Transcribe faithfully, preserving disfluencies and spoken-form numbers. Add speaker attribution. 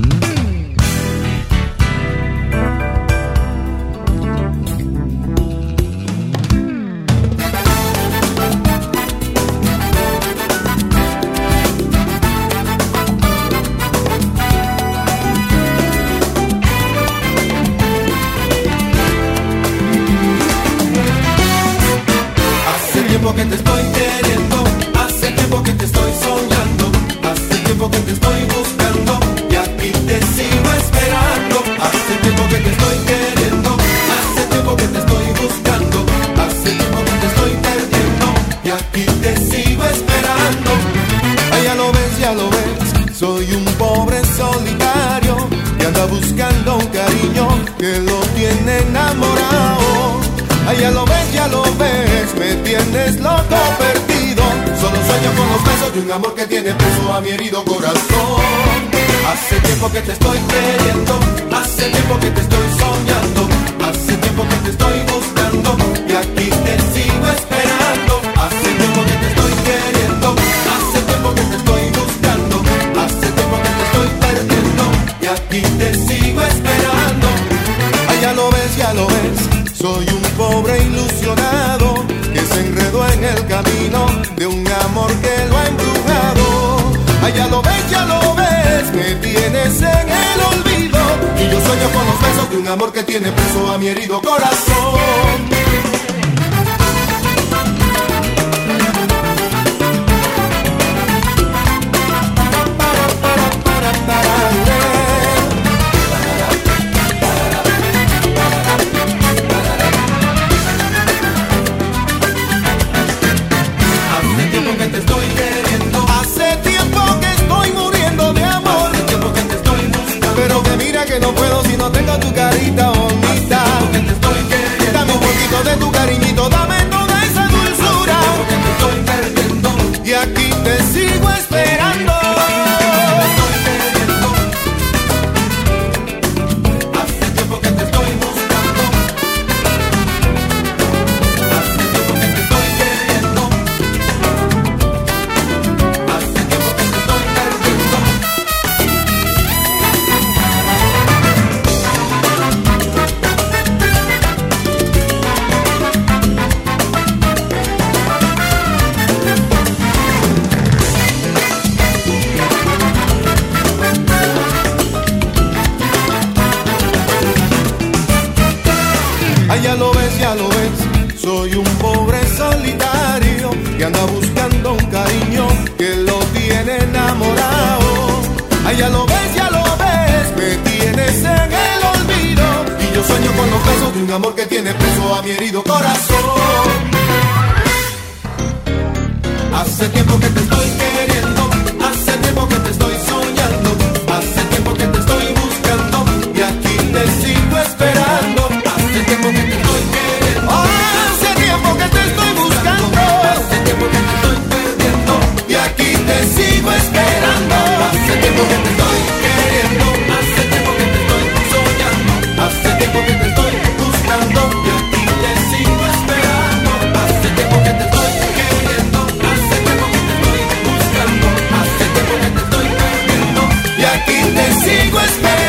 Speaker 1: tiempo que te estoy queriendo, hace tiempo que te estoy soñando, hace tiempo que te estoy buscando y aquí te sigo esperando. Hace tiempo que te estoy queriendo, hace tiempo que te estoy buscando, hace tiempo que te estoy perdiendo y aquí te sigo esperando. Ay, ya lo ves, ya lo ves, soy un pobre solitario que anda buscando un cariño que lo tiene enamorado. Ay, ya lo ves, ya lo ves, me tienes loco perdido. Solo sueño con los besos de un amor que tiene preso a mi herido corazón. Hace tiempo que te estoy queriendo, hace tiempo que te estoy soñando, hace tiempo que te estoy buscando y aquí te sigo esperando. Hace tiempo que te estoy queriendo, hace tiempo que te estoy buscando, hace tiempo que te estoy perdiendo y aquí te sigo esperando. Ay, ya lo ves, ya lo ves, soy un pobre ilusionado que se enredó en el camino de un amor que lo ha embrujado. Ay, ya lo ves, ya lo ves, me tienes en el olvido y yo sueño con los besos de un amor que tiene preso a mi herido corazón. Que no puedo si no tengo tu carita bonita. Porque te estoy queriendo. Dame un poquito de tu cariñito, dame toda esa dulzura. Porque te estoy perdiendo y aquí te sigo esperando. Hace tiempo que te estoy buscando, hace tiempo que te estoy queriendo, hace tiempo que te estoy perdiendo. Ay, ya lo ves, ya lo ves, soy un pobre solitario que anda buscando un cariño que lo tiene enamorado. Ay, ya lo ves, ya lo ves, me tienes en el olvido y yo sueño con los besos de un amor que tiene preso a mi herido corazón. Hace tiempo que te estoy queriendo, hace tiempo que te estoy soñando, hace tiempo que te estoy buscando y aquí te sigo esperando. Hace tiempo que te estoy queriendo, hace tiempo que te estoy buscando, hace tiempo que te estoy perdiendo y aquí te sigo esperando. Hace tiempo que te estoy queriendo, hace tiempo que te estoy soñando, hace tiempo que te estoy buscando y aquí te sigo esperando. Hace tiempo que te estoy queriendo, hace tiempo que te estoy buscando, hace tiempo que te estoy perdiendo y aquí te sigo esperando.